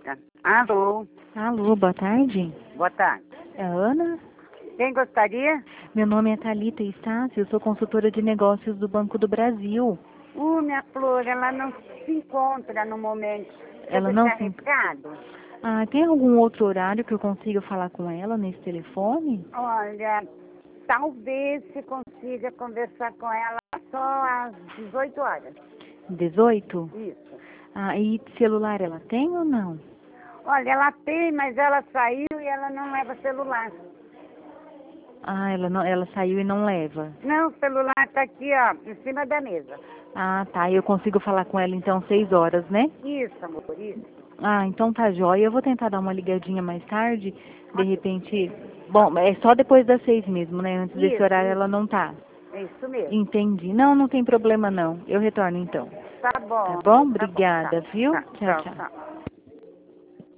Alô, Alô, boa tarde. boa tarde. É a Ana? Quem gostaria? Meu nome é Thalita Estácio, eu sou consultora de negócios do Banco do Brasil. Minha flor, ela não se encontra no momento. Quer Ela não deixar se... recado? Ah, tem algum outro horário que eu consiga falar com ela nesse telefone? Olha, talvez se consiga conversar com ela só às 18 horas. 18? Isso. Ah, e celular ela tem ou não? Olha, ela tem, mas ela saiu e ela não leva celular. Ah, ela saiu e não leva. Não, o celular está aqui, ó, em cima da mesa. Ah, tá, eu consigo falar com ela então 6 horas, né? Isso, amor, isso. Ah, então tá jóia. Eu vou tentar dar uma ligadinha mais tarde, de repente... Bom, é só depois das 6 mesmo, né? Antes desse horário Isso. ela não tá. É isso mesmo. Entendi. Não, não tem problema não. Eu retorno então. Tá Tá bom, bom? tá bom, tá, Obrigada, viu? tá, Tchau, tchau, tchau. tchau.